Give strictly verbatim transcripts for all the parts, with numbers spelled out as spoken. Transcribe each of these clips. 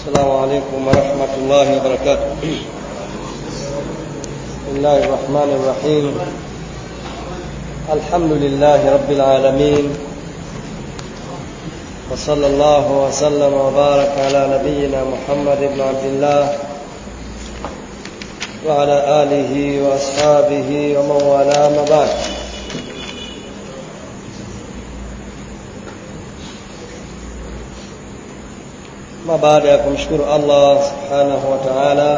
السلام عليكم ورحمة الله وبركاته. بسم الله الرحمن الرحيم. الحمد لله رب العالمين، وصلى الله وسلم وبارك على نبينا محمد بن عبد الله وعلى آله وأصحابه ومن والاه، ما بعد. Ma baada ya kumshukuru Allah subhanahu wa ta'ala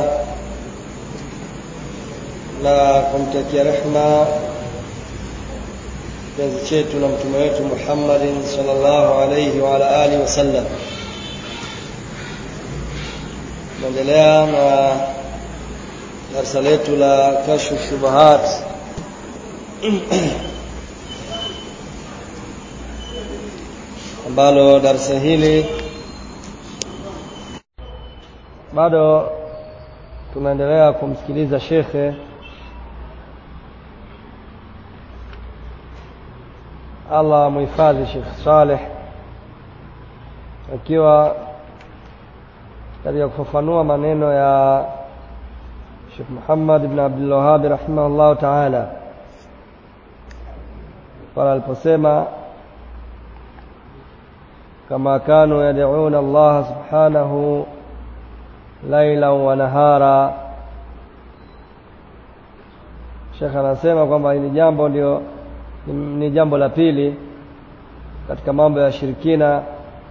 na kumtakia rehema kipenzi chetu na mtume wetu Muhammadin sallallahu alayhi wa ala alihi wasallam, tunaendelea na darasa letu la kashfu shubuhat ambalo darasa hili bado tunaendelea kumsikiliza shekhe Allah muhifadhi Sheikh Saleh akiwa katika kufafanua maneno ya Sheikh Muhammad ibn Abdul Wahhab rahimahullah ta'ala pale aliposema kama kanu yad'una Allah subhanahu laila wa nahara. Sheikh anasema kwamba hili jambo ndio ni jambo la pili katika mambo ya shirikina.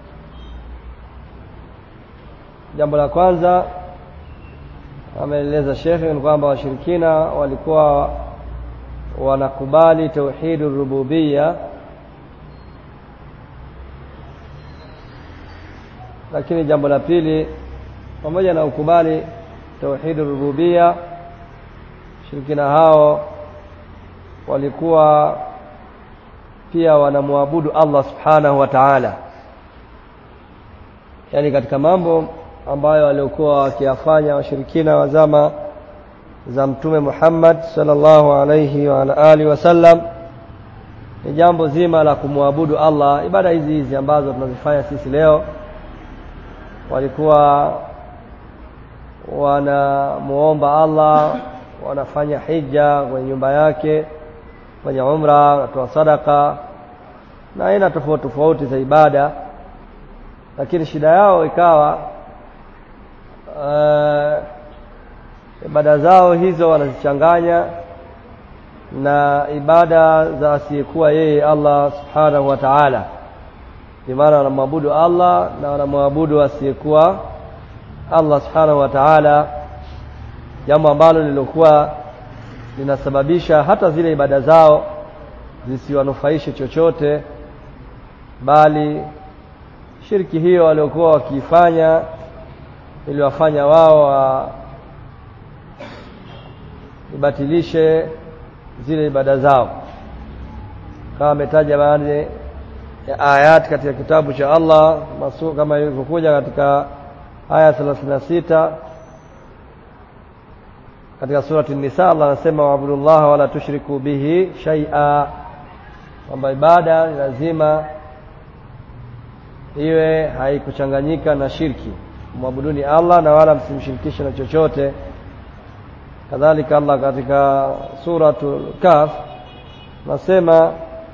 Jambo la kwanza ameeleza Sheikh ni kwamba washirikina walikuwa wanakubali tauhidur rububiyya, lakini jambo la pili, pamoja na ukubali tauhidur rububiyya, shirikina hao walikuwa pia wanamwabudu Allah subhanahu wa ta'ala. Yani katika mambo ambayo walikuwa wakiyafanya washirikina wa zama za Mtume Muhammad sallallahu alayhi wa ala alihi wasallam ni jambo zima la kumwabudu Allah. Ibada hizi hizi ambazo tunazifanya sisi leo, walikuwa wanamuomba Allah, wanafanya hija kwenye nyumba yake, fanya umra, watoa sadaka na aina tofauti tofauti za ibada. Lakini shida yao ikawa uh, ibada zao hizo wanazichanganya na ibada za asiyekuwa yeye Allah subhanahu wa ta'ala. Kwa maana wanamwabudu Allah na wanamwabudu asiyekuwa Allah subhanahu wa ta'ala, jambo ambalo lilikuwa linasababisha hata zile ibada zao zisiwanufaishe chochote, bali shirki hiyo waliokuwa wakifanya iliwafanya wao wa ibatilishe zile ibada zao. Kama ametaja baadhi ya ayat katika kitabu cha Allah masu, kama ilivyokuja katika aya thelathini na sita katika surati An-Nisa, Allah anasema wa'budullaha wala tushriku bihi shay'a, kwamba ibada ni lazima iwe haikuchanganyika na shirki. Muabuduni Allah na wala msimshirikishe na chochote. Kadhalika Allah katika suratul Kahf nasema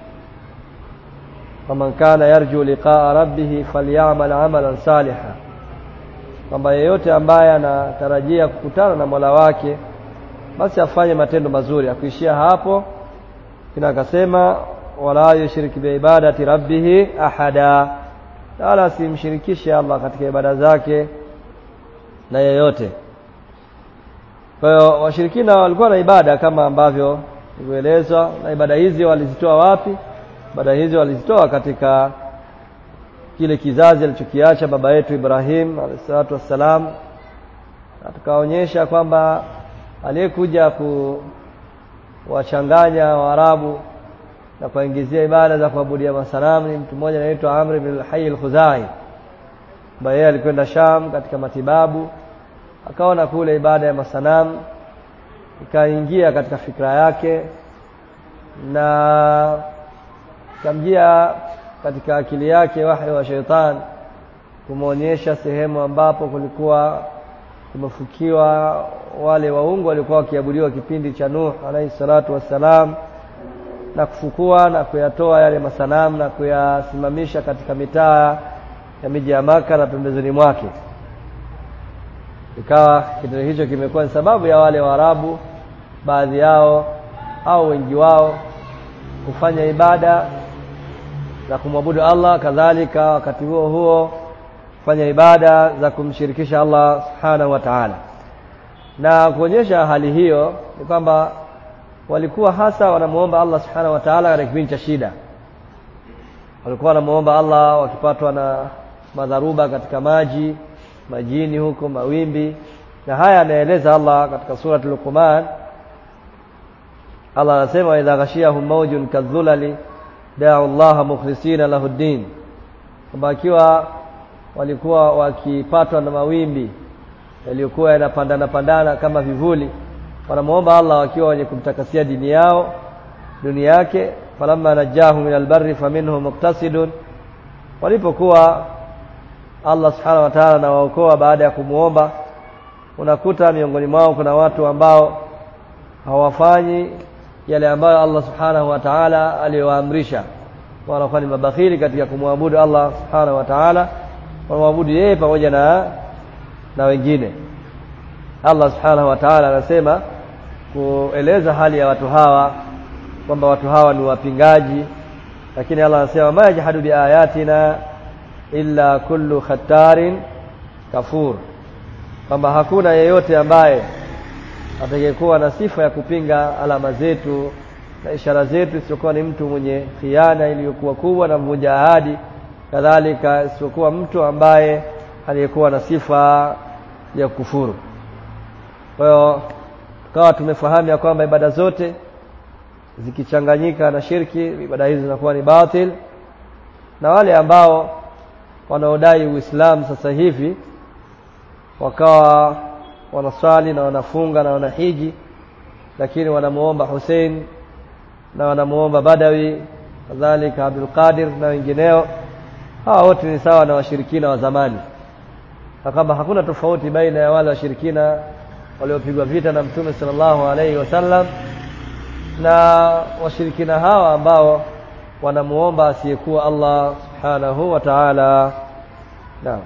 faman kana yarju liqa'a rabbih falyamal 'amalan salihan, kwamba yeyote ambaye anatarajia kukutana na Mola wake basi afanye matendo mazuri. Akuishia hapo, kina akasema wala yushrik bi ibadati rabbih ahada, wala simshirikishe Allah katika ibada zake na yeyote. Kwa hiyo washirikina walikuwa na ibada kama ambavyo ilivyoelezwa, na ibada hizi walizitoa wapi? Ibada hizi walizitoa katika kile kizazi alichokiacha baba yetu Ibrahim alayhi salatu wassalam. Tukaonyesha kwamba aliyekuja kuwachanganya Waarabu na kuingizia ibada za kuabudia masanamu ni mtu mmoja anaitwa Amr ibn al-Hayy al-Khuzai, ambaye yeye alikwenda Sham katika matibabu, akaona kule ibada ya masanamu ikaingia katika fikra yake na kamjia katika akili yake wahyi wa shaitan kumuonyesha sehemu ambapo kulikuwa kumefukiwa wale waungu walikuwa wakiabudiwa kipindi cha Nuh alayhi salatu wassalam, na kufukua na kuyatoa yale masanamu na kuyasimamisha katika mitaa ya miji ya Maka na pembezoni mwake. Ikawa kitendo hicho kimekuwa ni sababu ya wale Waarabu baadhi yao au wengi wao kufanya ibada za kumwabudu Allah, kadhalika wakati huo huo kufanya ibada za kumshirikisha Allah subhanahu wa ta'ala. Na kuonyesha hali hiyo ni kwamba walikuwa hasa wanamuomba Allah subhanahu wa ta'ala katika kipindi cha shida. Walikuwa wanamuomba Allah wakipatwa na madharuba katika maji, majini huko, mawimbi. Na haya anaeleza Allah katika sura Luqman. Allah anasema idha ghashiyahum mawjun kadhulali da'u Allah mukhlisina lahu ad-din. Kwamba ikiwa walikuwa wakipatwa na mawimbi yaliyokuwa yanapandana pandana kama vivuli, wanamuomba Allah wakiwa wenye kumtakasia dini yao, dunia yake. Falamma najahum min albarri faminhum muqtasidun, walipokuwa Allah subhanahu wa ta'ala na waokoa baada ya kumuomba, unakuta miongoni mwao kuna watu ambao hawafanyi yale ambayo Allah subhanahu wa ta'ala aliyowaamrisha. Wanakuwa ni mabakhili katika kumwabudu Allah subhanahu wa ta'ala, wanaabudu yeye pamoja na na wengine. Allah subhanahu wa ta'ala anasema kueleza hali ya watu hawa kwamba watu hawa ni wapingaji, lakini Allah anasema ma yajhadu bi ayatina illa kullu khattarin kafur, kwamba hakuna yeyote ambaye atakayekuwa na sifa ya kupinga alama zetu na ishara zetu isiyokuwa ni mtu mwenye khiana iliyokuwa kubwa na mvunja ahadi, kadhalika isiyokuwa mtu ambaye aliyekuwa na sifa ya kufuru. Kwa hiyo kawa tumefahamu ya kwamba ibada zote zikichanganyika na shirki, ibada hizo zinakuwa ni batil. Na wale ambao wanaodai Uislamu sasa hivi wakawa wanaswali na wanafunga na wanahiji, lakini wanamuomba Hussein na wanamuomba Badawi, kadhalika Abdul Qadir na wengineo, hawa wote ni sawa na washirikina wa zamani. Na kwamba hakuna tofauti baina ya wale washirikina waliopigwa vita na Mtume sallallahu alaihi wasallam na washirikina hawa ambao wanamuomba asiyekuwa Allah subhanahu wa ta'ala. Naam.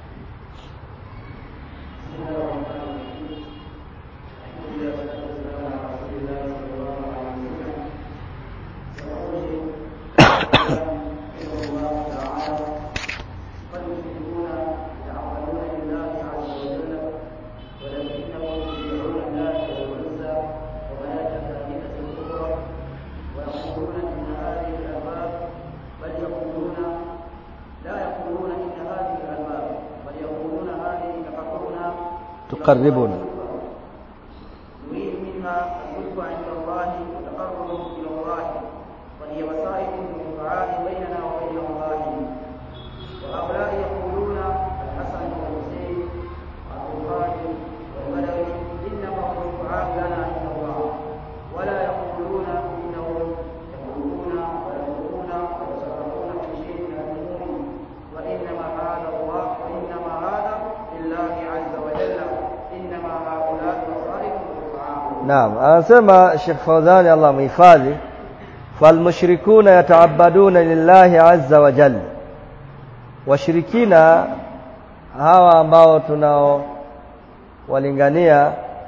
تقربنا نريد منها القرب عند الله وتقرب الى الله، وهي وسائل للدعاء بيننا وبين الله. وهؤلاء يقولون الحسن والحسين وعبد القادر والبدوي انما هو الدعاء لنا عند الله، ولا يقولون انهم يقولون ويقولون ويتصرفون في شيء من الامور، وانما هذا الله وانما هذا لله عز وجل. نعم. anasema Sheikh Fawzani Allah mhifadhi, falmushrikuna yataabaduna lillahi azza wa jalla, washirikina hawa ambao tunao walingania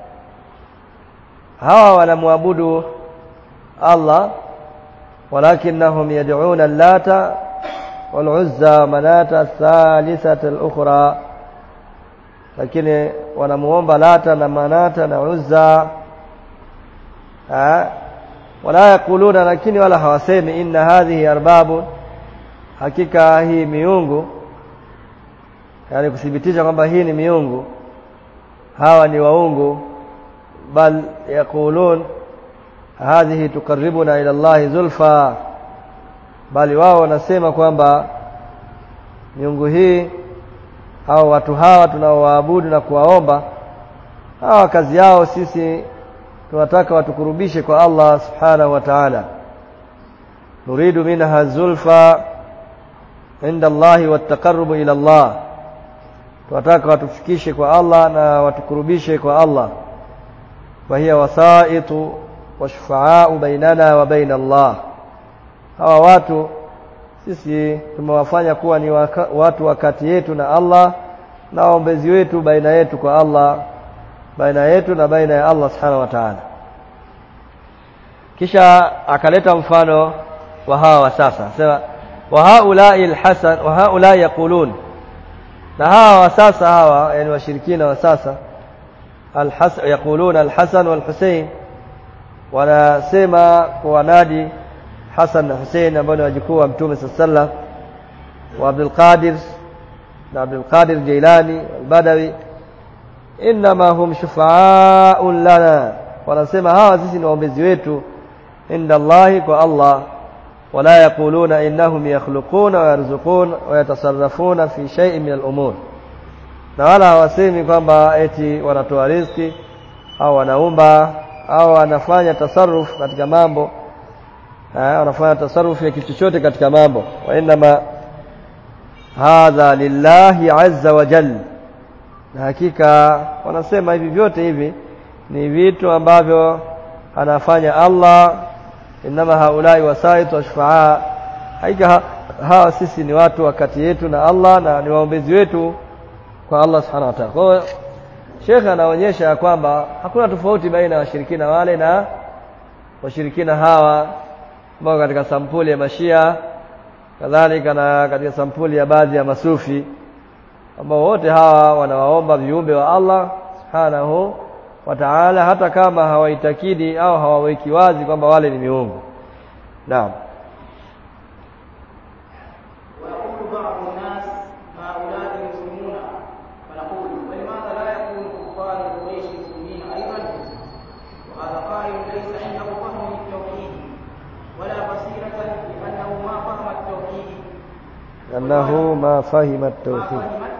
hawa wanamwabudu Allah, walakinnahum yad'una al-lata wal-uzza manata thalithata al-ukhra, lakini wanamuomba Lata na Manata na Uzza. Ha? Wala yakuluna, lakini wala hawasemi inna hadhihi arbabu, hakika hii miungu, yani kuthibitisha kwamba hii ni miungu, hawa ni waungu. Bal yakulun hadhihi tukaribuna ila Allah zulfa, bali wao wanasema kwamba miungu hii hao watu hawa tunaoabudu na kuwaomba, hawa kazi yao sisi tunataka watukurubishe kwa Allah subhanahu wa ta'ala. Nuridu minha zulfa inda Allah wa taqarrubu ila Allah, tunataka watufikishe kwa Allah na watukurubishe kwa Allah. Wa hiya wasaitu wa shufaa'u bainana wa baina Allah. Hawa watu sisi tumewafanya kuwa ni waka, watu wakati yetu na Allah na waombezi wetu baina yetu kwa Allah, baina yetu na baina ya Allah subhanahu wa ta'ala. Kisha akaleta mfano wa hawa wa sasa. Sema wa haula'i alhasan wa haula'i yaqulun, na hawa wa sasa hawa yani washirikina wa sasa alhasan yaquluna alhasan wal husayn, wanasema kwa nadi Hasan na Hussein ambao ni wajukuu wa Mtume sallallahu alayhi wasallam, wa Abdul Qadir na Abdul Qadir Jailani al-Badawi, inma hum shufa'a'un lana, wanasema hawa sisi ni waombezi wetu inda Allah kwa Allah. Wala yaquluna innahum yakhluquna wa yarzuquna wa yatasarrafuna fi shay'in min al-umur, na wala hawasemi kwamba eti wanatoa riziki au wanaumba au wanafanya tasarruf katika mambo, wanafanya tasarruf ya kitu chochote katika mambo. Wa inma hadha lillahi azza wa jalla, na hakika wanasema hivi vyote hivi ni vitu ambavyo anafanya Allah. Inma haulai wasait wa shufaa, hakika hawa sisi ni watu wakati yetu na Allah na ni waombezi wetu kwa Allah subhanahu wa ta'ala. Kwa hiyo Sheikh anaonyesha kwamba hakuna tofauti baina ya washirikina wale na washirikina hawa ambao katika sampuli ya Mashia, kadhalika na katika sampuli ya baadhi ya masufi, ambao wote hawa wanawaomba viumbe wa Allah subhanahu wa ta'ala, hata kama hawaitakidi au hawaweki wazi kwamba wale ni miungu. Naam. أنه ما فهم التوحيد.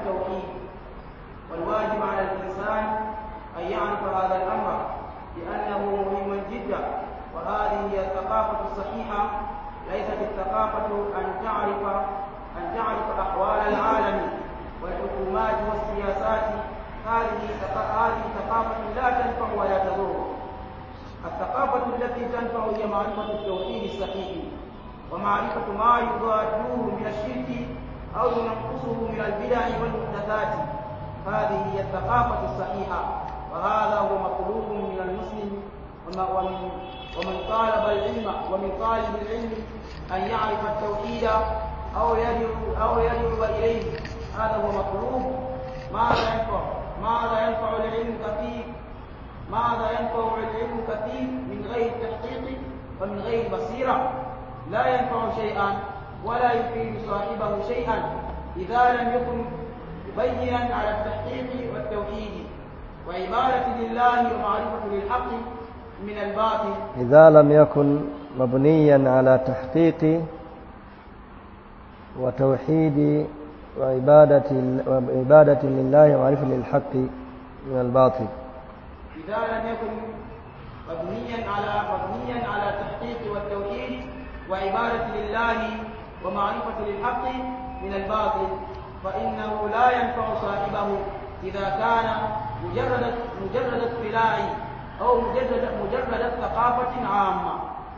والواجب على الإنسان أن يعرف هذا الأمر لأنه مهم جدا، وهذه هي الثقافة الصحيحة، ليست الثقافة أن تعرف أن تعرف أحوال العالم والحكومات والسياسات. هذه هذه ثقافة لا تنفع ولا تضر. الثقافة التي تنفع هي معرفة التوحيد الصحيح ومعرفة ما يضاده من الشرك أو ينقصه من البدع والمحدثات. هذه هي الثقافة الصحيحة، وهذا هو مطلوب من المسلم ومن ومن طالب العلم ومن طالب العلم أن يعرف التوحيد أو يدعو أو يدعو إليه. هذا هو مطلوب. ماذا ينفع ماذا ينفع العلم كثير ماذا ينفع العلم كثير من غير تحقيق ومن غير بصيرة؟ لا ينفع شيئا ولا يفيد صاحبه شيئا إذا لم يكن مبينا على التحقيق والتوحيد وعبادة لله ومعرفة للحق من الباطل. إذا لم يكن مبنيا على تحقيق وتوحيد وعبادة وعبادة لله ومعرفة للحق من الباطل. إذا لم يكن مبنيا على مبنيا على التحقيق والتوحيد وعبادة لله ومعرفة للحق من الباطل، فإنه لا ينفع صاحبه إذا كان مجرد مجرد اطلاع أو مجرد مجرد ثقافة عامة.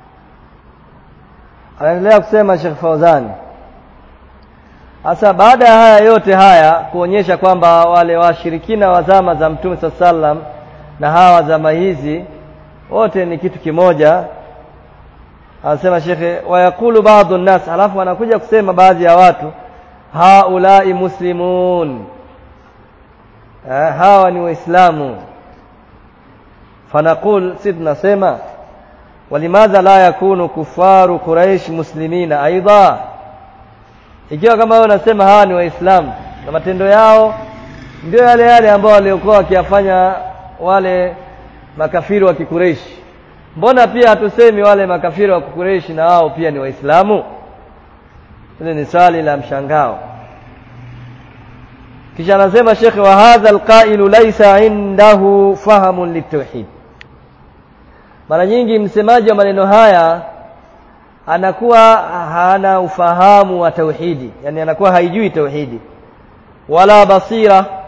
Anaendelea kusema Sheikh Fauzan, hasa baada ya haya yote haya kuonyesha kwamba wale washirikina wa zama za Mtume sallallahu alaihi wasallam na hawa zama hizi wote ni kitu kimoja. Anasema Sheikh, wayakulu baadhi an-nas, halafu anakuja kusema baadhi ya watu, haulai muslimun, eh, hawa ni waislamu. Fanaqul, sisi tunasema walimadha la yakunu kufaru quraish muslimina aidha, ikiwa kama wao wanasema hawa ni waislamu na matendo yao ndio yale yale ambao waliokuwa wakiyafanya wale makafiri wa Kikureishi, mbona pia hatusemi wale makafiri wa Kikureishi na wao pia ni waislamu? Hili ni swali la mshangao. Kisha anasema Sheikh, wa hadha alqailu laysa indahu fahamun litauhid. Mara nyingi msemaji wa maneno haya anakuwa hana ufahamu wa tauhidi, yani anakuwa haijui tauhidi, wala basira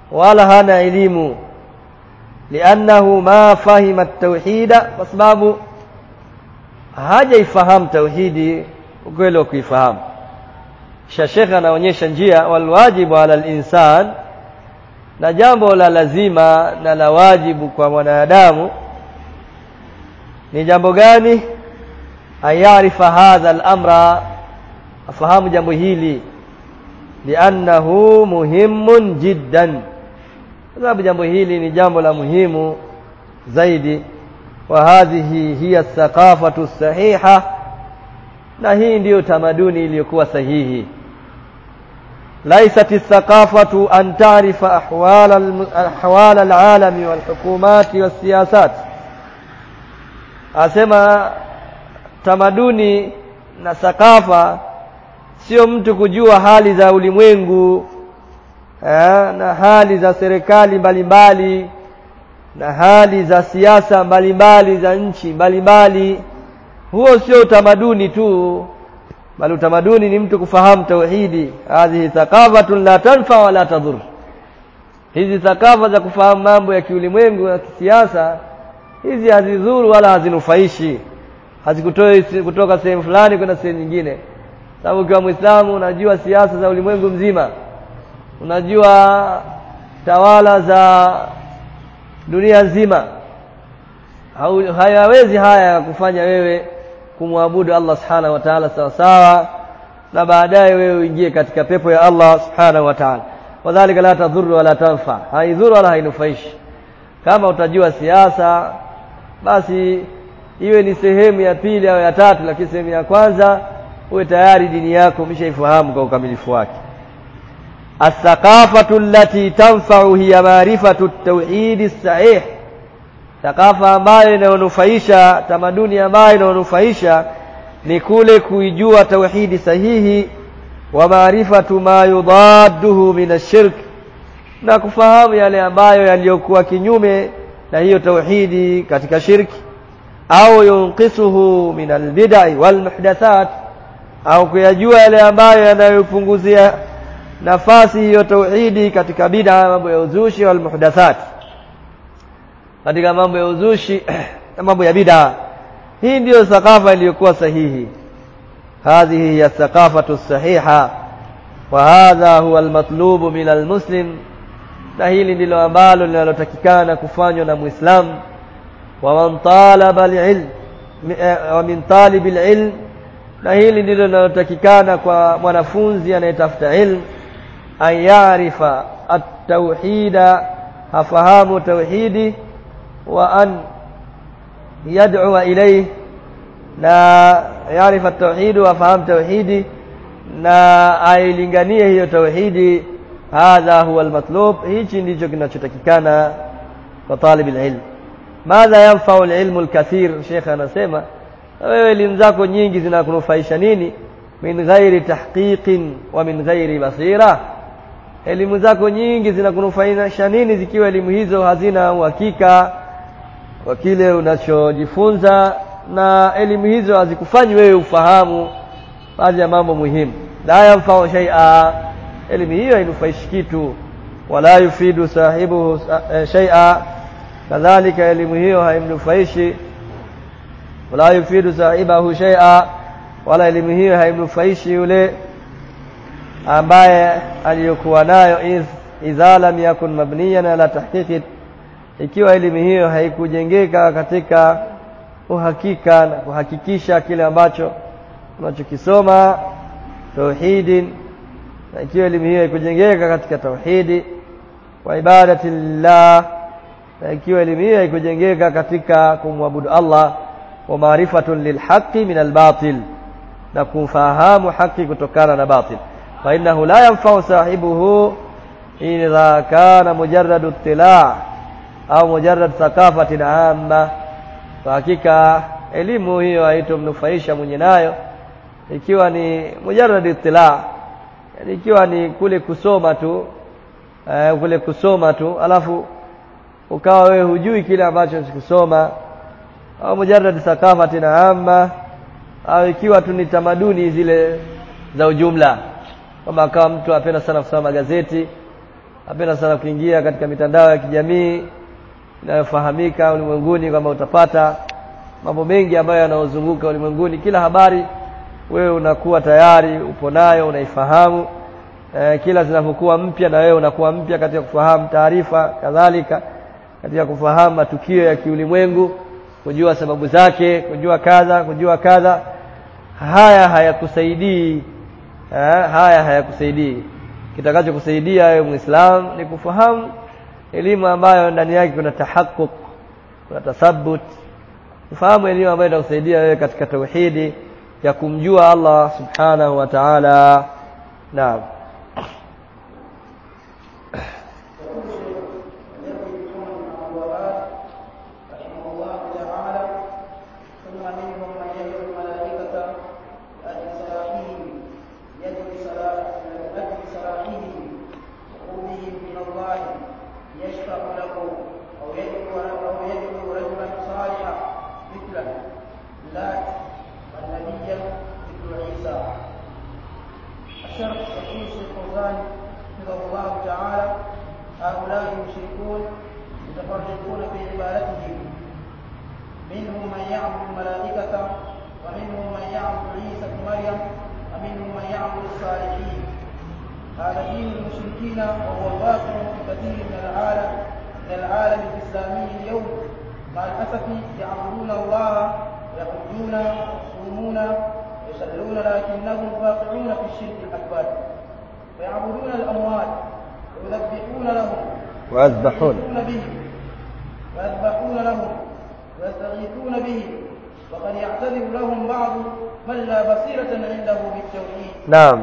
wala hana elimu, li'annahu ma fahima at-tauhida, kwa sababu hajaifahamu tauhidi ukweli wa kuifahamu. Sheikh anaonyesha njia, walwajibu ala al-insan, na jambo la lazima na la wajibu kwa mwanadamu ni jambo gani? Ayarifa hadha al-amra, afahamu jambo hili, li'annahu muhimun jiddan, sababu jambo hili ni jambo la muhimu zaidi. Wa hadhihi hiya thaqafatu sahiha, na hii ndiyo tamaduni iliyokuwa sahihi. laysat thaqafatu an ta'rifa ahwal al-ahwal al-alami wal hukumati was siyasat. Asema tamaduni na thaqafa sio mtu kujua hali za ulimwengu eh, na hali za serikali mbalimbali na hali za siasa mbalimbali za nchi mbalimbali. Huo sio utamaduni tu, bali utamaduni ni mtu kufahamu tauhidi. Hadhihi thaqafatun la tanfa wa la tadur. Hizi thaqafa za kufahamu mambo ya kiulimwengu na kisiasa, hizi hazidhuru wala hazinufaishi, hazikutoi kutoka sehemu fulani kwenda sehemu nyingine. Sababu kwa Muislamu unajua siasa za ulimwengu mzima, unajua tawala za dunia nzima, hayawezi haya kufanya wewe kumwabudu Allah subhanahu wa ta'ala sawa sawa, na baadaye wewe uingie katika pepo ya Allah subhanahu wa ta'ala. Wadhālika la tadhurru wala tanfa, haidhuru wala hainufaishi. Kama utajua siasa, basi iwe ni sehemu ya pili au ya tatu, lakini sehemu ya kwanza uwe tayari dini yako umeshaifahamu kwa ukamilifu wake. As-thaqafatu allati tanfa'u hiya ma'rifatu at-tauhid as-sahih. Thaqafa ambayo inayonufaisha, tamaduni ambayo inayonufaisha ni kule kuijua tauhidi sahihi, wa ma'rifatu ma yudadduhu min ash-shirk, na kufahamu yale ambayo yaliyokuwa kinyume na hiyo tauhidi katika shirki, au yunqisuhu min al-bid'i wal muhdathat, au kuyajua yale ambayo yanayopunguzia nafasi hiyo tauhidi katika bid'a, mambo ya uzushi wal muhdathat, katika mambo ya uzushi na mambo ya bid'a. Hii ndiyo thaqafa iliyokuwa sahihi. Hadhihi hiya thaqafatu sahiha, wa hadha huwa al-matlubu min al-muslim, na hili ndilo ambalo linalotakikana kufanywa na Muislamu. Wa man talaba al-ilm, wa min talibil ilm, na hili ndilo linalotakikana kwa mwanafunzi anayetafuta ilmu, an ya'rifa at-tauhida, hafahamu tauhidi, wa an yad'u ilayhi, na ya'rifa at-tauhid wa fahamu tauhidi, na ailinganie hiyo tauhidi. Hadha huwa al-matlub, hichi ndicho kinachotakikana kwa talibul ilm. Madha yanfa'u al-ilmu al-kathir? Sheikh anasema, wewe elimu zako nyingi zinakunufaisha nini? Min ghairi tahqiqin wa min ghairi basira. Elimu zako nyingi zinakunufaisha nini zikiwa elimu hizo hazina uhakika wa kile unachojifunza, na elimu hizo hazikufanyi wewe ufahamu baadhi ya mambo muhimu. La yanfa'u shay'a, elimu hiyo hainufaishi kitu. Wala yufidu sahibuhu shay'a, kadhalika elimu hiyo haimnufaishi. Wala yufidu sahibahu shay'a, wala elimu hiyo haimnufaishi yule ambaye aliyokuwa nayo. Idha lam yakun mabniyan ala tahqiqi, ikiwa elimu hiyo haikujengeka katika uhakika na kuhakikisha kile ambacho unachokisoma tauhidin, na ikiwa elimu hiyo haikujengeka katika tauhidi wa ibadati lillah, na ikiwa elimu hiyo haikujengeka katika kumwabudu Allah, wa maarifatun lilhaqqi min albatil, na kufahamu haki kutokana na batil, fa innahu la yanfa'u sahibuhu idha kana mujarrad ittila' au mujarrad thaqafatin amma. Kwa hakika elimu hiyo haitomnufaisha mwenye nayo ikiwa ni mujarrad ittila', yani ikiwa ni kule kusoma tu, eh, kule kusoma tu alafu ukawa wewe hujui kile ambacho unachosoma, au mujarrad thaqafatin amma, au ikiwa tu ni tamaduni zile za ujumla, kama kama mtu apenda sana kusoma magazeti, napenda sana kuingia katika mitandao ya kijamii inayofahamika ulimwenguni, kama utapata mambo mengi ambayo yanayozunguka ulimwenguni. Kila habari wewe unakuwa tayari upo nayo, unaifahamu. E, kila zinapokuwa mpya na wewe unakuwa mpya katika kufahamu taarifa, kadhalika katika kufahamu matukio ya kiulimwengu, kujua sababu zake, kujua kadha, kujua kadha. Haya hayakusaidii. Eh, haya hayakusaidii. Kitakachokusaidia wewe Muislamu ni kufahamu elimu ambayo ndani yake kuna tahakkuk, kuna tathabbut. Kufahamu elimu ambayo itakusaidia wewe katika tauhidi ya kumjua Allah subhanahu wa ta'ala. Naam. هؤلاء المشركون متفرقون في عبادتهم، منهم من يعبد الملائكة ومنهم من يعبد عيسى بن مريم ومنهم من يعبد الصالحين. هذا دين المشركين وهو الواقع في كثير من العالم من العالم الإسلامي اليوم. مع الأسف يعبدون الله ويحجون ويصومون ويصلون لكنهم واقعون في الشرك الأكبر، ويعبدون الأموات ويذبحون لهم ويذبحون به ويذبحون لهم ويستغيثون به، وقد يعتذر لهم بعض من لا بصيرة عنده بالتوحيد. نعم.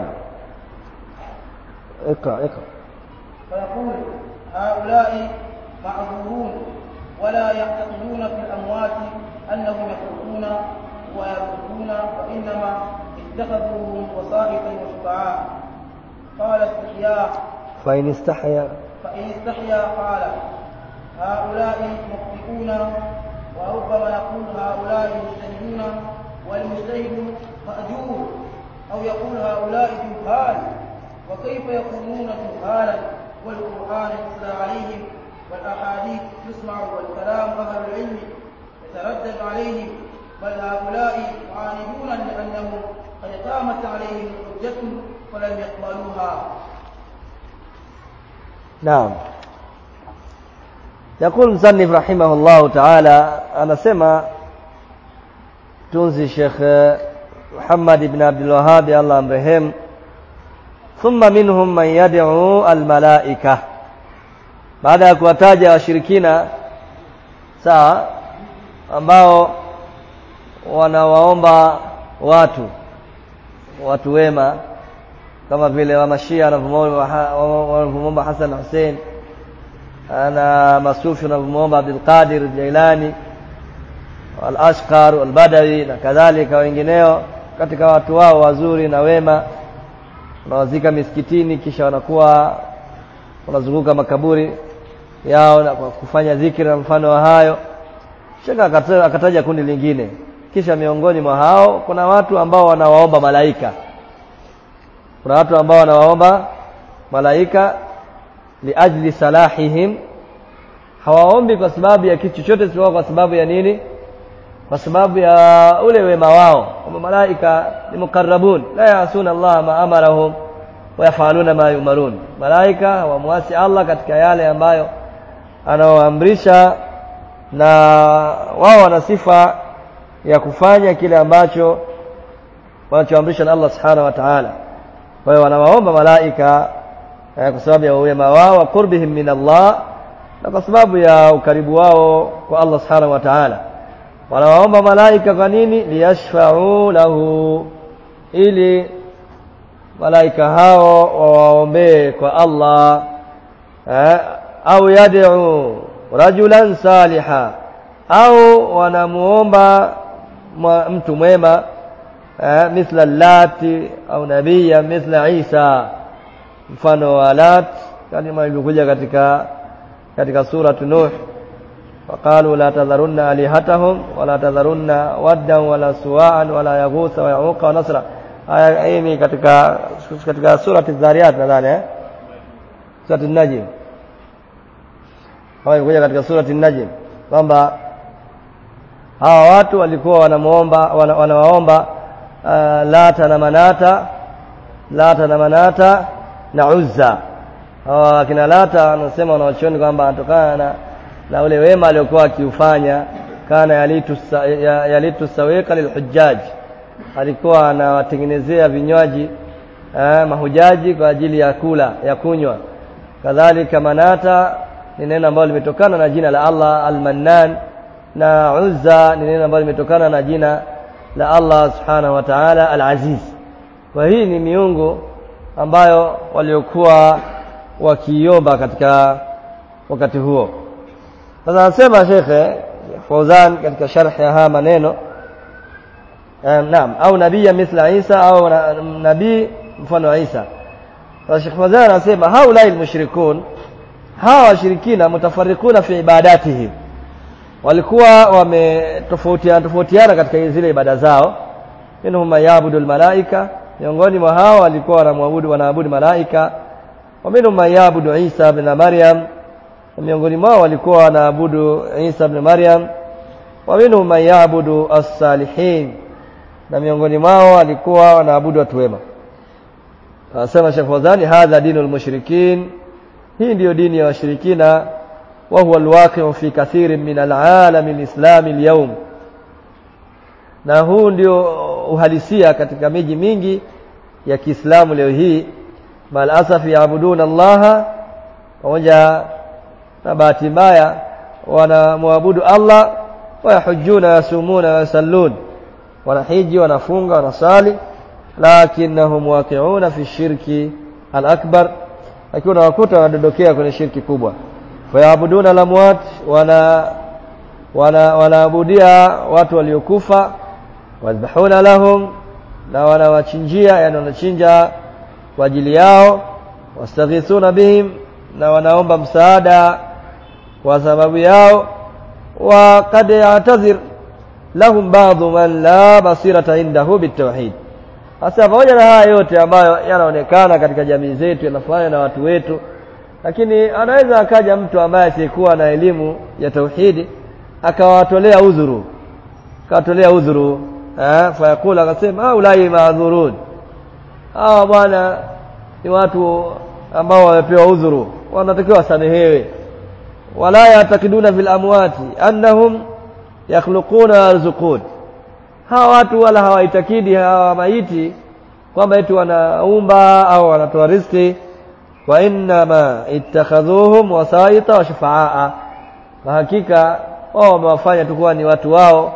اقرأ اقرأ. فيقول هؤلاء معذورون ولا يعتقدون في الأموات أنهم يخلقون ويرزقون، وإنما اتخذوهم وسائط وشفعاء. قال استحياء فإن استحيا فإن استحيا قال هؤلاء مخطئون، وربما يقول هؤلاء مجتهدون والمجتهد مأجور، أو يقول هؤلاء جهال، وكيف يكونون جهالا والقرآن يتلى عليهم والأحاديث تسمع والكلام أهل العلم يتردد عليهم، بل هؤلاء معاندون لأنهم قد قامت عليهم حجة فلم يقبلوها. نعم. يقول المصنف رحمه الله تعالى، أنا سمع تنزي شيخ محمد بن عبد الوهاب الله أمرهم، ثم منهم من يدعو الملائكة. baada ya kuwataja washirikina saa ambao wanawaomba watu watu wema, kama vile wa Mashia wanavyomwomba Hassan Hussein, na Masufi wanavyomwomba Abdul Qadir Jailani, Al-Ashqar Al-Badawi na kadhalika wengineo katika watu wao wazuri na wema. Wanawazika misikitini, kisha wanakuwa wanazunguka makaburi yao na kufanya dhikri na mfano wa hayo. Shaka akataja kundi lingine, kisha miongoni mwa hao kuna watu ambao wanawaomba malaika. Kuna watu ambao wanawaomba malaika liajli salahihim. Hawaombi kwa sababu ya kitu chochote, isipokuwa kwa sababu ya nini? Kwa sababu ya ule wema wao. Kwamba malaika ni mukarrabun, la yaasuna Allah ma amarahum wa yafaluna ma yumarun. Malaika hawamuasi Allah katika yale ambayo anaoamrisha, na wao wana sifa ya kufanya kile ambacho wanachoamrishwa na Allah subhanahu wa ta'ala. Kwa hiyo wanawaomba malaika eh, kwa sababu ya wema wao wa qurbihim min Allah, na kwa sababu ya ukaribu wao kwa Allah subhanahu wa ta'ala. Wanawaomba malaika kwa nini? Liyashfa'u lahu, ili malaika hao wawaombee kwa Allah. eh, au yad'u rajulan saliha, au wanamuomba mtu mwema, eh, mithla Lati au nabiyya mithla Isa, mfano wa Lat kama ilivyokuja katika katika sura Nuh, waqalu la tadharunna alihatahum wala tadharunna waddan wala suwa'an wala yaghutha wa yauqa wa nasra. Aya hii katika katika sura Az-Zariyat nadhani, eh sura An-Najm. kama ilivyokuja katika surati an-Najm kwamba hawa watu walikuwa wanamuomba wana, wanawaomba uh, Lata na Manata Lata na Manata na Uzza. Hawa kina Lata anasema wanawachuoni kwamba atokana na, na ule wema aliokuwa akiufanya, kana yalitu yalitu sawiqa lilhujjaj, alikuwa anawatengenezea vinywaji eh, mahujaji kwa ajili ya kula ya kunywa. Kadhalika Manata ni neno ambalo limetokana na jina la Allah Al-Mannan, na Uzza ni neno ambalo limetokana na jina la Allah Subhanahu wa Ta'ala Al-Aziz. Kwa hii ni miungu ambayo waliokuwa wakiomba katika wakati huo. Sasa anasema Sheikh Fauzan katika sharh ya haya maneno um, naam au nabii mithla Isa au nabii mfano wa Isa. Sasa Sheikh Fauzan anasema haula al-mushrikun, hawa washirikina mutafarrikuna fi ibadatihim, walikuwa wametofautiana tofautiana katika zile ibada zao. Minhum mayabudul malaika, miongoni mwa hao walikuwa wanaabudu wanaabudu malaika. Wa minhum mayabudu Isa ibn Maryam, miongoni mwao walikuwa wanaabudu Isa ibn Maryam. Wa minhum mayabudu as-salihin, na miongoni mwao walikuwa wanaabudu watu wema. Anasema Sheikh Fawzani hadha dinul mushrikin, hii ndio dini ya washirikina. Wa huwa alwaqi'u fi kathirin min al'alam al-islami al-yawm, na huu ndio uhalisia katika miji mingi ya Kiislamu leo hii. Mal asafi yaabuduna Allah, pamoja na bahati mbaya wanamwabudu Allah, wa yahujjuna yasumuna yasallun, wanahiji wanafunga wanasali, lakinnahum waqi'una fi shirki al-akbar, lakini wakuta wanadondokea kwenye shirki kubwa. Fayabuduna lamwat, wana wana wanaabudia watu waliokufa, wadhbahuna lahum, na wanawachinjia, yani wanachinja kwa ajili yao, wastaghithuna bihim, na wanaomba msaada kwa sababu yao. Wa qad ya'tazir lahum ba'dhu man la basirata indahu bitawhid. Hasa pamoja na haya yote ambayo yanaonekana katika jamii zetu yanafanya na watu wetu, lakini anaweza akaja mtu ambaye asiyekuwa na elimu ya tauhidi akawatolea udhuru akawatolea udhuru eh fa yakula akasema ulai maadhurun, hawa bwana ni watu ambao wamepewa udhuru, wanatakiwa samehewe. Wala yatakiduna fil amwati annahum yakhluquna yarzuqun, hawa watu wala hawaitakidi hawa maiti kwamba eti wanaumba au wanatoa riziki. Wa inma ittakhadhuhum wasaita wa shufaa, kwa hakika wao wamewafanya tu kuwa ni watu wao,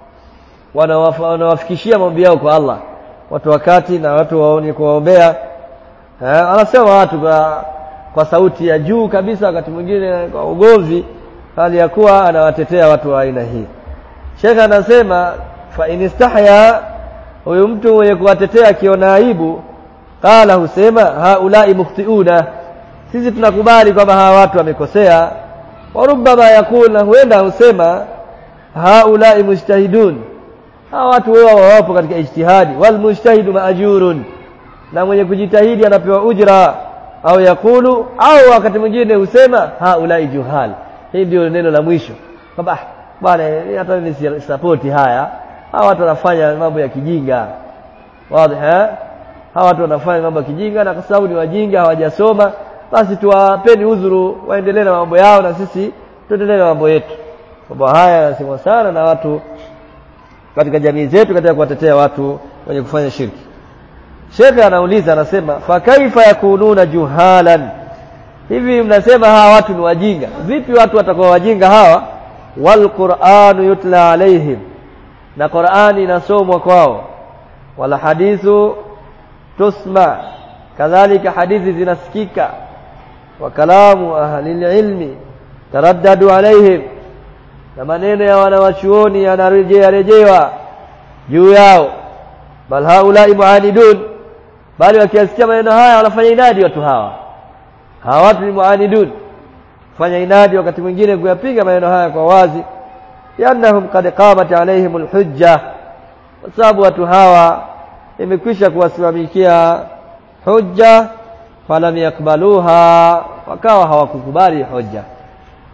wanawafikishia maombi yao kwa Allah watu wakati na watu waoni kuwaombea. Eh, anasema watu kwa, kwa sauti ya juu kabisa, wakati mwingine kwa ugomvi, hali ya kuwa anawatetea watu wa aina hii. Sheikh anasema fa inistahya, huyu mtu mwenye kuwatetea akiona aibu, qala husema haulai mukhtiuna, sisi tunakubali kwamba hawa watu wamekosea. Wa rubbama yakuna, huenda husema haulai mujtahidun, hawa watu wao wapo katika ijtihadi. Wal mujtahidu maajurun, na mwenye kujitahidi anapewa ujra. Au yakulu, au wakati mwingine husema haulai juhal. Hii ndio neno la mwisho kwamba bwana hata mimi si support haya, hawa watu wanafanya mambo ya kijinga. Wazi eh, hawa watu wanafanya mambo ya kijinga, na kwa sababu ni wajinga hawajasoma, basi tuwapeni udhuru waendelee na mambo yao na sisi tuendelee na mambo yetu. Mambo haya yanasemwa sana na watu katika jamii zetu katika kuwatetea watu wenye kufanya shirki. Sheikh anauliza, anasema fa kaifa yakununa juhalan, hivi mnasema hawa watu ni wajinga, vipi watu watakuwa wajinga hawa? Wal Qur'anu yutla alaihim, na Qur'ani inasomwa kwao. Wala hadithu tusma, kadhalika hadithi zinasikika. Wa kalamu ahli ilmi taraddadu alaihim, na maneno ya wanawachuoni yanarejea rejewa juu yao. Bal haulai muanidun, bali wakiasikia maneno haya wanafanya inadi watu hawa. Hawa watu ni muanidun, fanya inadi wakati mwingine kuyapiga maneno haya kwa wazi. Yanahum qad qamat alaihim alhujja, kwa sababu watu hawa imekwisha kuwasimamikia hujja. Falam yakbaluha, wakawa hawakukubali hujja.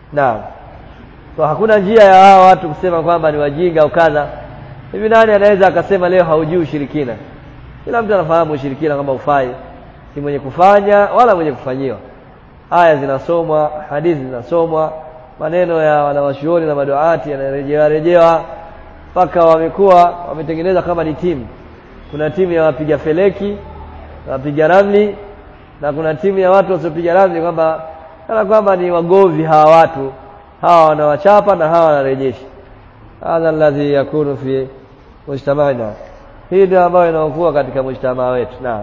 Naam. So hakuna njia ya hawa watu kusema kwamba ni wajinga au kadha. Hivi nani anaweza akasema leo haujui ushirikina? Kila mtu anafahamu ushirikina kama ufai, si mwenye kufanya wala mwenye kufanyiwa. Aya zinasomwa, hadithi zinasomwa, maneno ya wanawachuoni na maduati yanarejea rejewa mpaka wamekuwa wametengeneza kama ni timu. Kuna timu ya wapiga feleki, wapiga ramli, na kuna timu ya watu wasiopiga ramli, kwamba kana kwamba ni wagovi hawa watu. Hawa wanawachapa na hawa wanarejesha. Hadha alladhi yakunu fi mujtama'ina. Hii ndio ambayo inaokuwa katika mujtamaa wetu. Naam.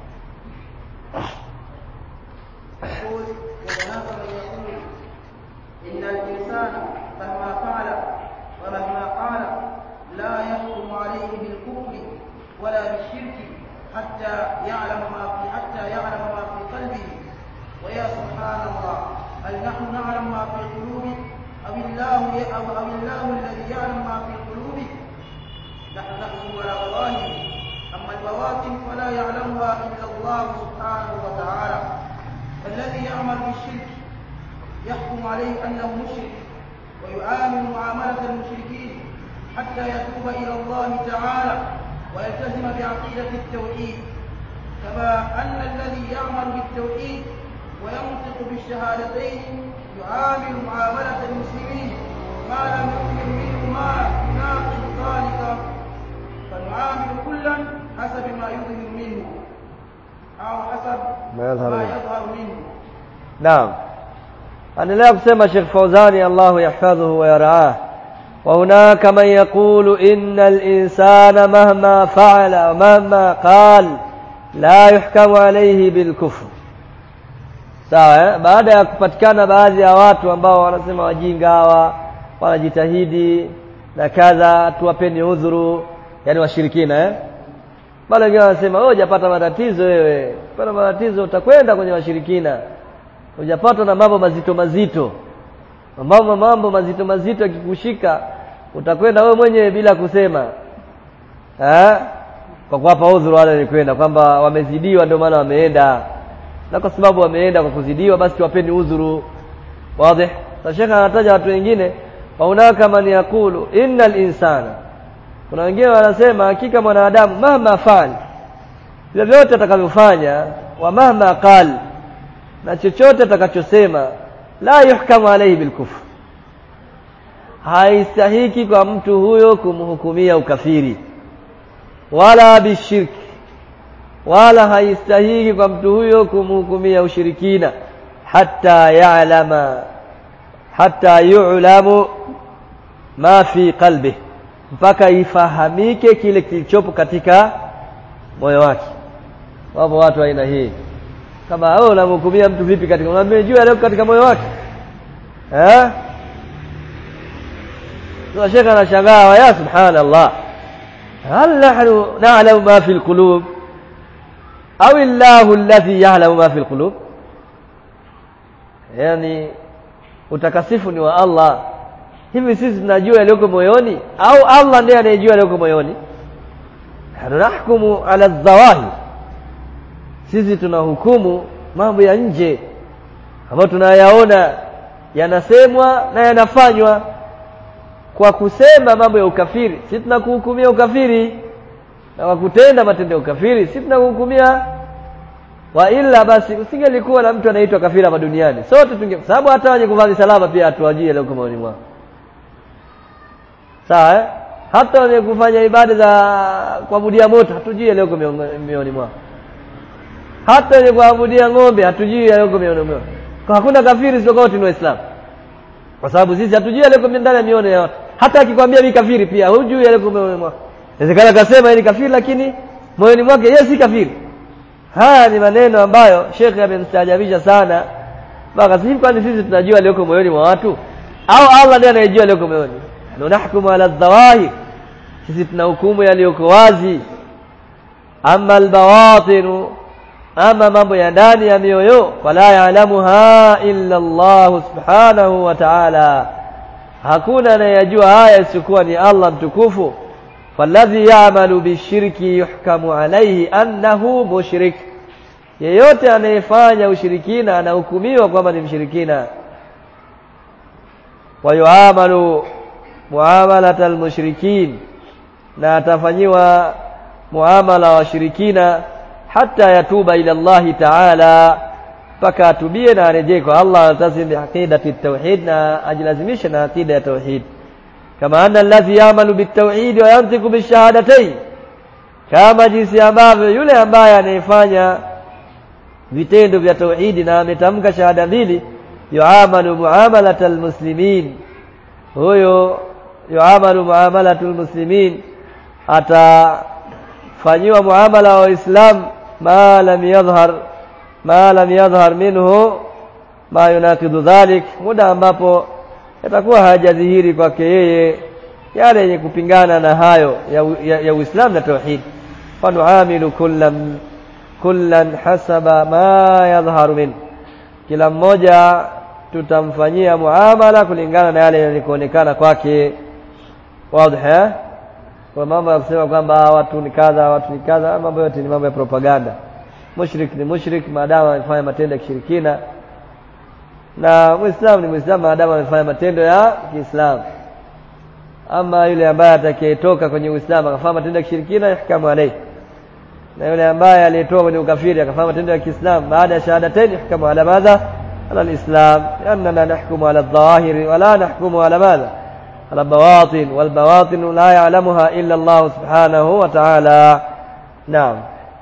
يحكم عليه أنه مشرك ويعامل معاملة المشركين حتى يتوب إلى الله تعالى ويلتزم بعقيدة التوحيد، كما أن الذي يعمل بالتوحيد وينطق بالشهادتين يعامل معاملة المسلمين ما لم يؤمن منه ما يناقض ذلك، فنعامل كلا حسب ما يظهر منه أو حسب ما يظهر, ما يظهر منه. نعم. anaendelea kusema Sheikh Fauzani Allahu yahfadhuhu wa yar'ah, wa hunaka man yaqulu innal insana mahma fa'ala mahma qala la yuhkamu alayhi bil kufr. Sawa eh? Baada ya kupatikana baadhi ya watu ambao wanasema wajinga hawa wanajitahidi na kadha, tuwapeni udhuru, yani washirikina eh, bali wengine wanasema wewe hujapata matatizo, wewe pata matatizo utakwenda kwenye washirikina. Hujapata na mambo mazito mazito, mambo mambo mazito mazito yakikushika utakwenda wewe mwenyewe bila kusema eh, kwa kuwapa udhuru wale walikwenda kwamba wamezidiwa ndio maana wameenda, na kwa sababu wameenda kwa kuzidiwa basi tuwapeni udhuru. Wazi? Sasa Sheikh anataja watu wengine, waunaka man yakulu innal insana, kuna wengine wanasema hakika mwanadamu mahma fa'al, vyovyote atakavyofanya, wa mahma qal, na chochote atakachosema, la yuhkamu alayhi bil kufr, haistahiki kwa mtu huyo kumhukumia ukafiri, wala bishirki, wala haistahiki kwa mtu huyo kumhukumia ushirikina, hatta ya'lama hatta yu'lamu ma fi qalbi, mpaka ifahamike kile kilichopo katika moyo wake. Wapo watu aina hii, kama wewe unamhukumia mtu vipi katika, unamjua leo katika moyo wake eh? Sasa Sheikh anashangaa, wa ya subhanallah, hal nahnu na'lamu ma fi alqulub au illahu alladhi ya'lamu ma fi alqulub? Yani utakasifu ni wa Allah. Hivi sisi tunajua yaliyoko moyoni au Allah ndiye anayejua yaliyoko moyoni? Hanahkumu ala dhawahir, sisi tunahukumu mambo ya nje ambayo tunayaona yanasemwa na yanafanywa. Kwa kusema mambo ya ukafiri sisi tunakuhukumia ukafiri, na kwa kutenda matendo ya ukafiri sisi tunakuhukumia. Wa illa basi usingelikuwa na mtu anaitwa kafiri hapa duniani, sote tunge, sababu hata wenye kuvaa salama pia hatuwajie leo kama moyoni mwao. Sawa eh? Hata wenye kufanya ibada za kuabudia moto hatujui leo kama moyoni mwao. Hata wenye kuabudia ng'ombe hatujui leo kama moyoni mwao. Kwa hakuna kafiri sio wote ni Waislamu, kwa sababu sisi hatujui leo kama ndani ya mioyo yao. Hata akikwambia mimi kafiri pia hujui leo kama moyoni mwao. Inawezekana akasema yeye ni kafiri lakini moyoni mwake yeye si kafiri. Haya ni maneno ambayo Sheikh amemstaajabisha sana. Baka sisi kwani sisi tunajua leo moyoni mwa watu au Allah ndiye anayejua leo moyoni? Tunahkumu ala dhawahir, sisi tunahukumu yaliyoko wazi. Amma albawatin, ama mambo ya ndani ya mioyo, wala ya'lamuha illa Allah subhanahu wa ta'ala, hakuna anayejua haya isipokuwa ni Allah mtukufu. Falladhi ya'malu bishirki yuhkamu alayhi annahu mushrik, yeyote anayefanya ushirikina anahukumiwa kwamba ni mshirikina. wa yuamalu muamalatal mushrikin, na atafanyiwa muamala wa shirikina hata yatuba ila Allah ta'ala, paka atubie na arejee kwa Allah, atazim bi aqidati at-tauhid, na ajilazimisha na aqida ya tauhid. Kama anna alladhi ya'malu bit-tauhid wa yantiqu bish-shahadatayn, kama jinsi ambavyo yule ambaye anayefanya vitendo vya tauhidi na ametamka shahada mbili, yuamalu muamalatal muslimin, huyo yuamalu muamalatul muslimin, atafanyiwa muamala wa Islam ma lam yadhhar ma lam yadhhar minhu ma yunaqidu dhalik, muda ambapo yatakuwa hajadhihiri kwake yeye yale yenye kupingana na hayo ya, ya, ya Uislamu na tauhid. Fa nuamilu kullam kullan hasaba ma yadhharu min, kila mmoja tutamfanyia muamala kulingana na yale yanayoonekana kwake. Wazi eh? Kwa mambo ya kusema kwamba watu ni kadha watu ni kadha, mambo yote ni mambo ya propaganda. Mushrik ni mushrik maadamu anafanya matendo ya kishirikina, na Muislamu ni Muislamu maadamu anafanya matendo ya Kiislamu. Ama yule ambaye atakayetoka kwenye Uislamu akafanya matendo ya kishirikina, yahkamu alayhi, na yule ambaye aliyetoka kwenye ukafiri akafanya matendo ya Kiislamu baada ya shahadatain, yahkamu ala madha ala al-islam, annana nahkumu ala adh-dhahiri wa la nahkumu ala madha ala bawatin, wal bawatin la ya'lamuha illa Allah subhanahu wa ta'ala. Naam.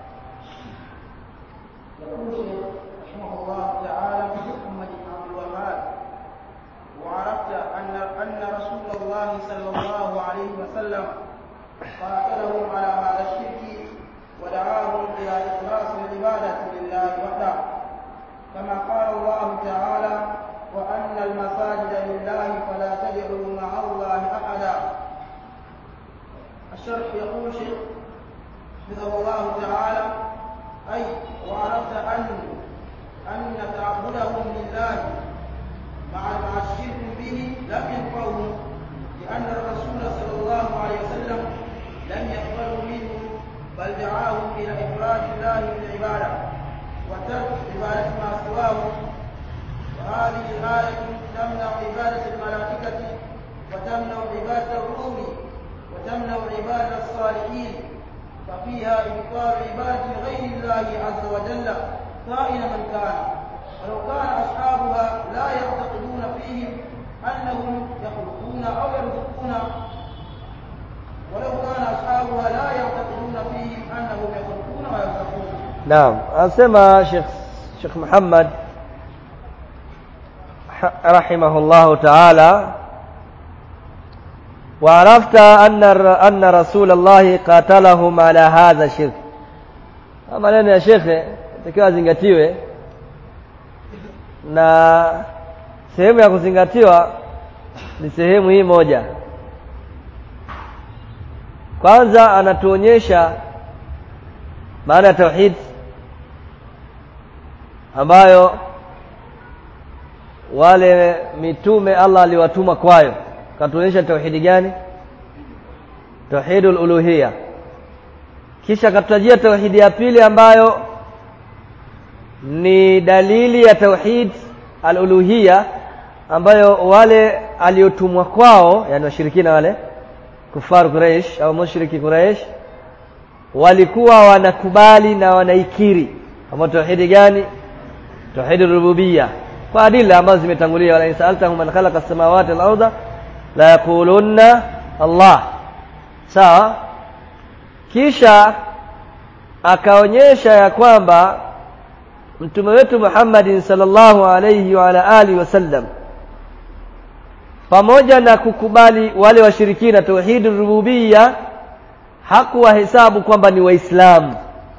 الشرح يقول شيخ حفظه الله تعالى: أي وعرفت أن أن تعبدهم لله مع مع الشرك به لم ينفعهم، لأن الرسول صلى الله عليه وسلم لم يقبلوا منه، بل دعاهم إلى إفراد الله بالعبادة وترك عبادة ما سواه. وهذه الآية تمنع عبادة الملائكة وتمنع عبادة الروم وتمنع عبادة الصالحين، ففيها إبطال عبادة غير الله عز وجل كائن من كان. ولو كان أصحابها لا يعتقدون فيهم أنهم يخلقون أو يرزقون ولو كان أصحابها لا يعتقدون فيهم أنهم يخلقون ويرزقون. نعم. أسمى شيخ شيخ محمد رحمه الله تعالى: وعرفت أن أن رسول الله قاتلهم على هذا الشرك. Ama neno ya shekhe takiwa zingatiwe, na sehemu ya kuzingatiwa ni sehemu hii moja. Kwanza anatuonyesha maana ya tauhid ambayo wale mitume Allah aliwatuma kwayo. Katuonyesha tauhidi gani? Tauhidul uluhiyya. Kisha katajia tauhidi ya pili ambayo ni dalili ya tauhid al-uluhiyya, ambayo wale aliotumwa kwao, yani washirikina wale kufar Quraysh au mushriki Quraysh, walikuwa wanakubali na wanaikiri. Kama tauhidi gani? Tauhidul rububiyya, kwa adila ambazo zimetangulia: wala insaltahum man khalaqa as-samawati wal arda la yaqulunna Allah. Sawa. Kisha akaonyesha ya kwamba mtume wetu Muhammad sallallahu alayhi wa ala alihi wasallam, pamoja na kukubali wale washirikina tauhidur rububiyya, hakuwahesabu kwamba ni waislamu.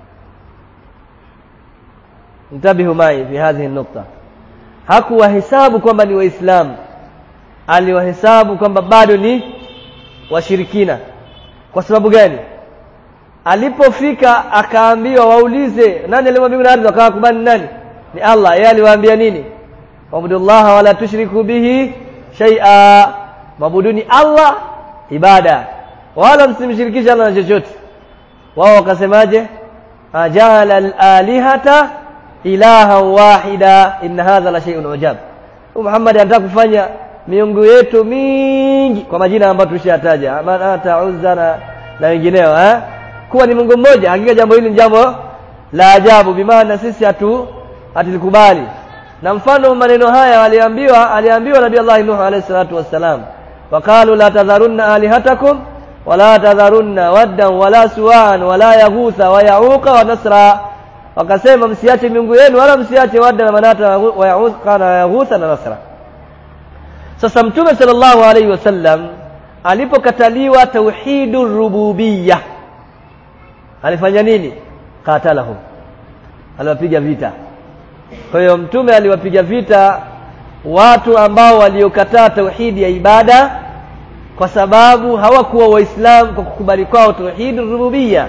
Intabihu mai fi hadhihi nukta. Hakuwahesabu kwamba ni waislamu, aliwahesabu kwamba bado ni washirikina. Kwa sababu gani? Alipofika akaambiwa waulize nani aliyeumba mbingu na ardhi, wakakubali nani? Ni Allah. Yeye aliwaambia nini? Wabudullaha wala tushriku bihi shay'a, mabuduni Allah ibada wala msimshirikishe Allah na chochote. Wao wakasemaje? ajala al-alihata ilaha wahida inna hadha la shay'un ujab. Muhammad anataka kufanya miungu yetu mingi kwa majina ambayo tushataja, Manata, Uzza na, na wengineo eh kuwa ni Mungu mmoja. Hakika jambo hili ni jambo la ajabu, bimaana sisi hatu hatulikubali. Na mfano maneno haya aliambiwa aliambiwa Nabii Allah Nuh alayhi salatu wassalam, waqalu la tadharunna alihatakum wala tadharunna waddan wala suwa'an wala yaghutha wa ya'uqa wa nasra, wakasema msiache miungu yenu wala msiache Wadda na Manata wa Ya'uqa na Yaghutha na Nasra. Sasa Mtume sallallahu alayhi wasallam alipokataliwa tauhidur rububiyyah alifanya nini? Qatalahum, aliwapiga vita. Kwa hiyo Mtume aliwapiga vita watu ambao waliokataa tauhidi ya ibada kwa sababu hawakuwa waislamu kwa kukubali kwao tauhidur rububiyyah.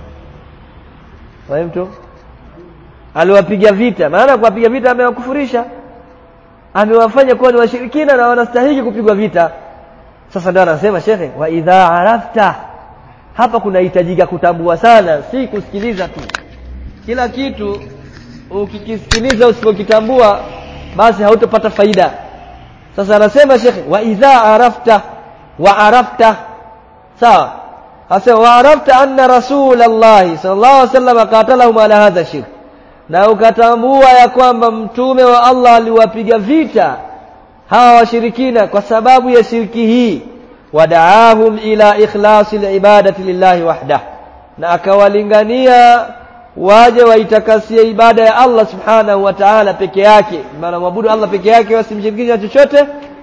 Fahamu? Aliwapiga vita, maana kuwapiga vita amewakufurisha, amewafanya kuwa ni washirikina na wanastahili kupigwa vita. Sasa ndio anasema shekhe, wa idha arafta, hapa kunahitajika kutambua sana, si kusikiliza tu. Kila kitu ukikisikiliza usipokitambua basi hautopata faida. Sasa anasema shekhe, wa idha arafta wa arafta, sawa, asema wa arafta anna Rasulullah sallallahu alaihi wasallam qatalahum ala hadha shirk, na ukatambua ya kwamba mtume wa Allah aliwapiga vita hawa washirikina kwa sababu ya shirki hii, wadaahum ila ikhlasil ibadati lillahi wahdah, na akawalingania waje waitakasie ibada ya Allah subhanahu wa ta'ala peke yake, maana waabudu Allah peke yake wasimshirikishe chochote,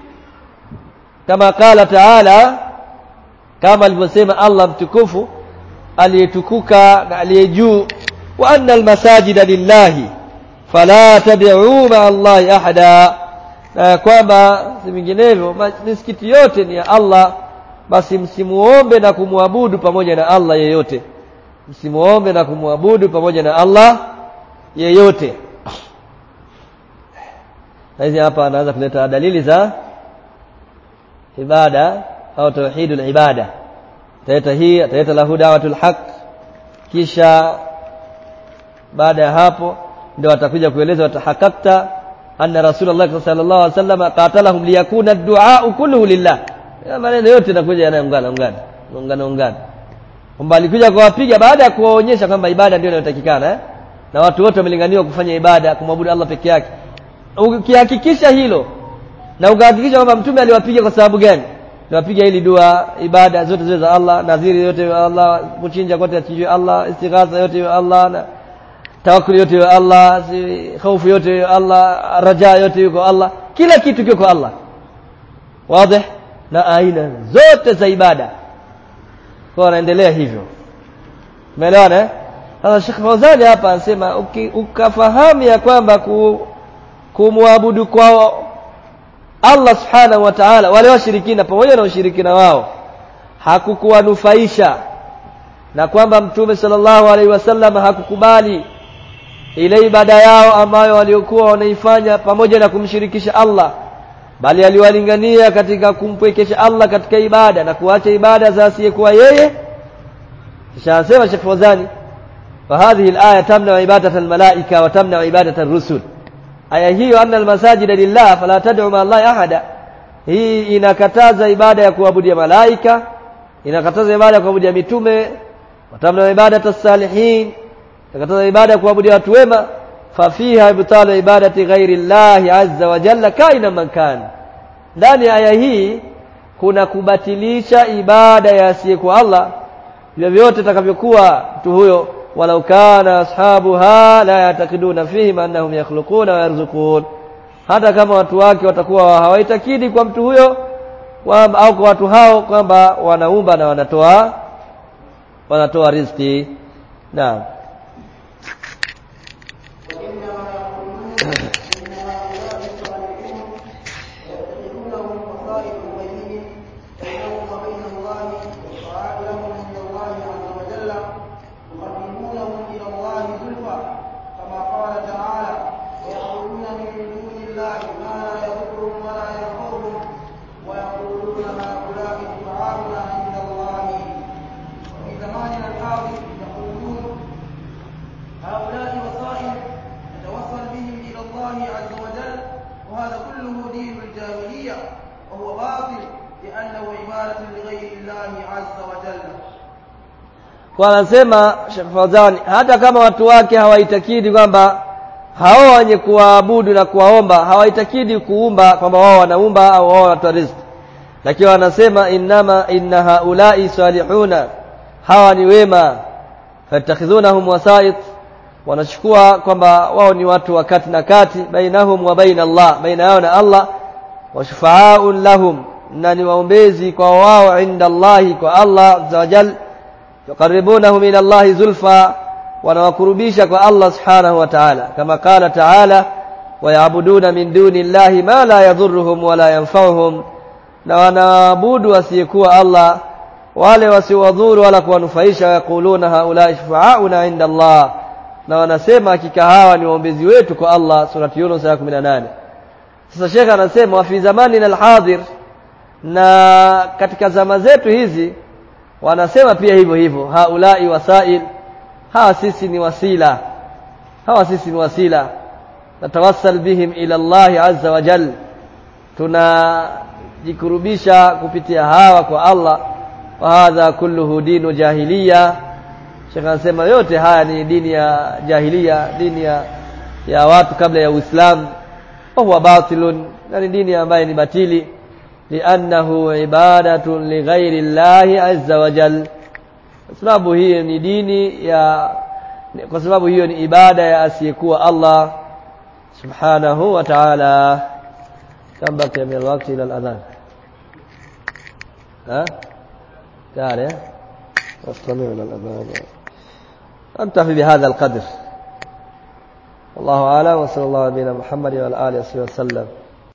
kama qala ta'ala, kama alivyosema Allah mtukufu aliyetukuka na aliyejuu, wa anna almasajida lillahi fala tad'u ma'a Allahi ahada, na kwamba si vinginevyo misikiti yote ni ya Allah, basi msimuombe na kumwabudu pamoja na Allah yeyote, msimuombe na kumwabudu pamoja na Allah yeyote. Hizi hapa anaanza kuleta dalili za ibada au tauhidul ibada. Ataleta hii, ataleta lahu da'watul haq, kisha baada ya hapo ndio atakuja kueleza watahakakta anna Rasulullah sallallahu alaihi wasallam qatalahum liyakuna ad-du'a kulluhu lillah. Maneno yote yanakuja yanaungana ungana ungana ungana, kwamba alikuja kuwapiga baada ya kuwaonyesha kwamba ibada ndio inayotakikana eh? na watu wote wamelinganiwa kufanya ibada, kumwabudu Allah peke yake. Ukihakikisha hilo na ukahakikisha kwamba mtume aliwapiga kwa sababu gani, aliwapiga ili dua, ibada zote zote za Allah, nadhiri yote ya Allah, kuchinja kote achinjwe Allah, istighatha yote ya Allah, na tawakkul yote ya Allah, hofu yote ya Allah, raja yote yuko Allah, kila kitu kiko kwa Allah. Wazi? Na aina zote za ibada kwa anaendelea hivyo. Umeelewana eh? Sasa Sheikh Fawzani hapa anasema ukafahamu ya kwamba ku, kumwabudu kwa Allah subhanahu wa ta'ala wale washirikina pamoja na ushirikina wao hakukuwanufaisha, na kwamba mtume sallallahu alaihi wasallam hakukubali ile ibada yao ambayo waliokuwa wanaifanya pamoja na kumshirikisha Allah, bali aliwalingania katika kumpwekesha Allah katika ibada na kuacha ibada za asiyekuwa yeye. Kisha anasema Sheikh Fawzani, fa hadhihi al-aya tamna ibadata al-malaika wa tamna ibadata ar-rusul. Aya hiyo anna al-masajida lillah fala tad'u ma Allah ahada, hii inakataza ibada ya kuabudia malaika, inakataza ibada ya kuabudia mitume, wa tamna ibadata as-salihin, inakataza ibada ya kuabudia watu wema. Fa fiha ibtalu ibadati ghairi Allah azza wa jalla kaina man kan, ndani ya aya hii kuna kubatilisha ibada ya asiyekuwa Allah vyovyote atakavyokuwa mtu huyo, walau kana ashabuha la yatakiduna fihi annahum yakhluquna wa yarzuqun, hata kama watu wake watakuwa hawaitakidi kwa mtu huyo wa, au kwa watu hao kwamba wanaumba na wanatoa wanatoa riziki. Naam. وهو باطل لأنه عبادة لغير الله عز وجل. Kwa anasema Sheikh Fawzan, hata kama watu wake hawaitakidi kwamba hao wenye kuabudu na kuwaomba hawaitakidi kuumba kwamba wao wanaumba au wao wanatoa riziki, lakini wanasema innama inna haula'i salihuna, hawa ni wema, fatakhidhunahum wasait, wanachukua kwamba wao ni watu wakati na kati, bainahum wa baina Allah, baina yao na Allah, wa shufaa'un lahum, na ni waombezi kwa wao inda Allah, kwa Allah azza wa jalla, yuqarribunahum ila Allah zulfa, wanawakurubisha kwa Allah subhanahu wa ta'ala, kama qala ta'ala wa ya'buduna min duni Allahi ma la yadhurruhum wa la yanfa'uhum, na wanaabudu asiyekuwa Allah wale wasiwadhuru wala kuwanufaisha, yaquluna haula shufa'auna inda Allah, na wanasema hakika hawa ni waombezi wetu kwa Allah. Surati Yunus aya kumi na nane. Sasa Sheikh anasema wa fi zamanina alhadir, na katika zama zetu hizi wanasema pia hivyo hivyo, haulai wasail, hawa sisi ni wasila, hawa sisi ni wasila, natawassal bihim ila Allah azza wa jalla, tunajikurubisha kupitia hawa kwa Allah. Wa hadha kulluhu dinu jahiliya, Sheikh anasema yote haya ni dini ya jahiliya, dini ya, ya watu kabla ya Uislamu. Wa huwa batilun, na ni dini ambayo ni batili, li'annahu ibadatun li ghairi Allahi azza wa jalla, kwa sababu hiyo ni dini ya, kwa sababu hiyo ni ibada ya asiyekuwa Allah subhanahu wa ta'ala. Kam baqiya min al-waqt ila al-adhan? ha تعالى واستمعنا الأذان. أنتهي بهذا القدر، والله أعلم، وصلى الله على نبينا محمد وعلى آله وصحبه وسلم.